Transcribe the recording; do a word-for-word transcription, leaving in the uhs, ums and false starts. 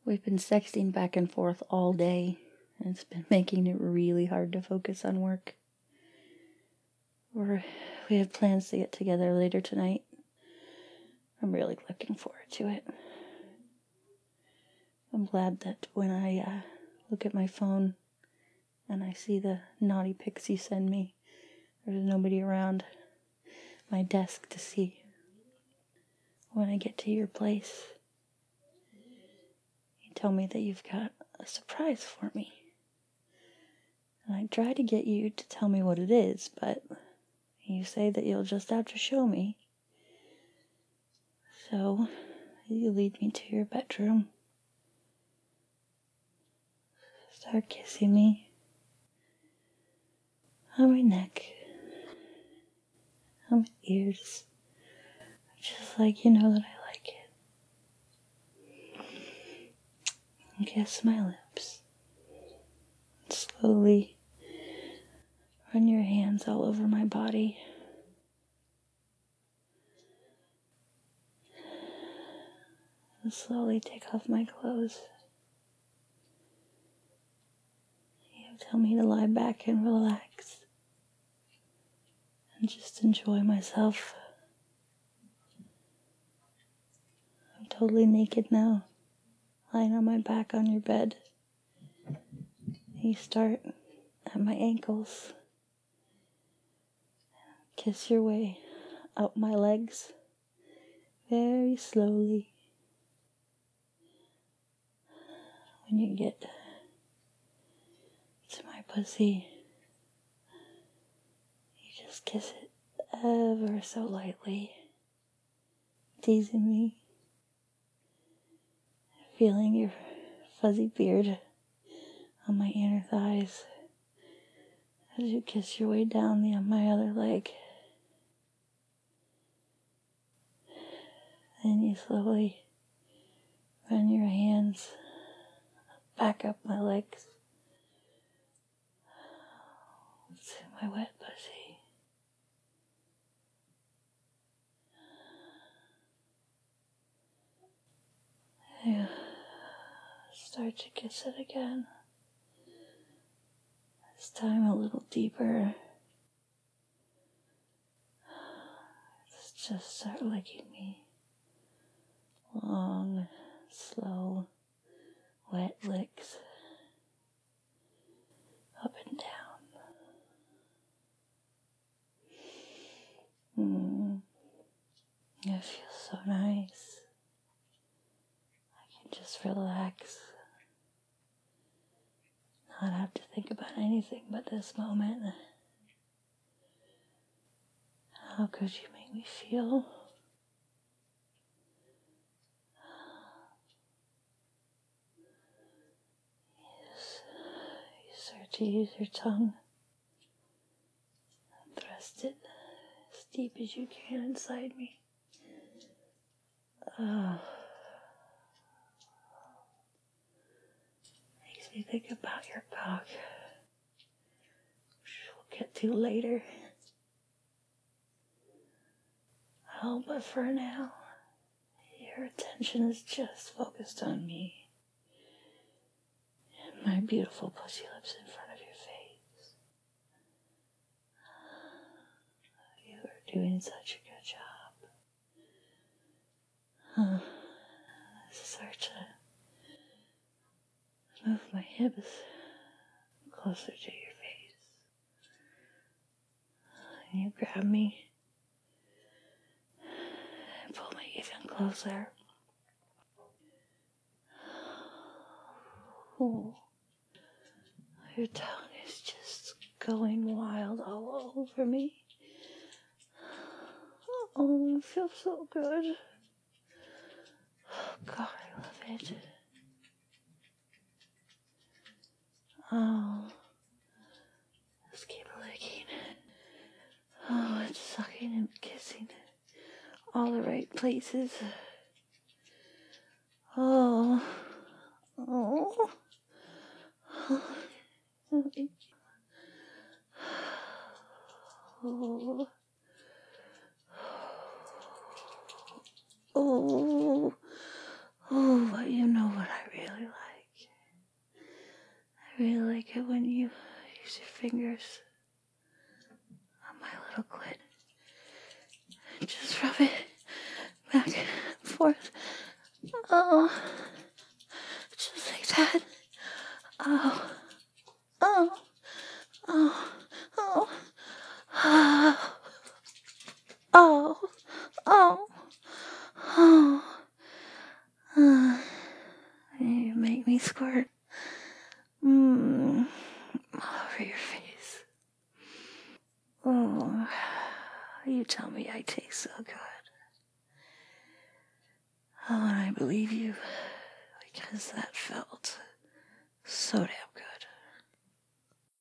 We've been sexting back and forth all day, and it's been making it really hard to focus on work. We're, we have plans to get together later tonight. I'm really looking forward to it. I'm glad that when I uh, look at my phone and I see the naughty pics you send me, there's nobody around my desk to see. When I get to your place, you tell me that you've got a surprise for me. And I try to get you to tell me what it is, but you say that you'll just have to show me. So, you lead me to your bedroom. Start kissing me on my neck, on my ears, just like you know that I like it. And kiss my lips. And slowly run your hands all over my body. And slowly take off my clothes. You tell me to lie back and relax. And just enjoy myself. I'm totally naked now, lying on my back on your bed. You start at my ankles. Kiss your way up my legs very slowly. When you get to my pussy, you just kiss it ever so lightly, teasing me, feeling your fuzzy beard on my inner thighs as you kiss your way down the on my other leg. Then you slowly run your hands back up my legs to my wet pussy. You start to kiss it again. This time a little deeper. Just start licking me. Long, slow, wet licks. Up and down. Mm. It feels so nice. I can just relax. Not have to think about anything but this moment. How could you make me feel? Yes. You start to use your tongue. Thrust it as deep as you can inside me. Oh. Makes me think about your cock, which we'll get to later. Oh, but for now, your attention is just focused on me and my beautiful pussy lips in front of your face. You are doing such a good job. Huh. Start to move my hips closer to your face. And you grab me and pull me even closer. Oh, your tongue is just going wild all over me. Oh, it feels so good. Oh, God, I love it. Oh, just keep licking. Oh, it's sucking and kissing all the right places. Oh, oh, oh, oh, oh, oh, but you know what I really use your fingers on my little clit. And just rub it back and forth. Oh. Just like that. Oh. Oh. Oh. Oh. Oh. Oh. Oh. Oh. Uh, you make me squirt. Mmm. All over your face. Oh. You tell me I taste so good. Oh, and I believe you because that felt so damn good.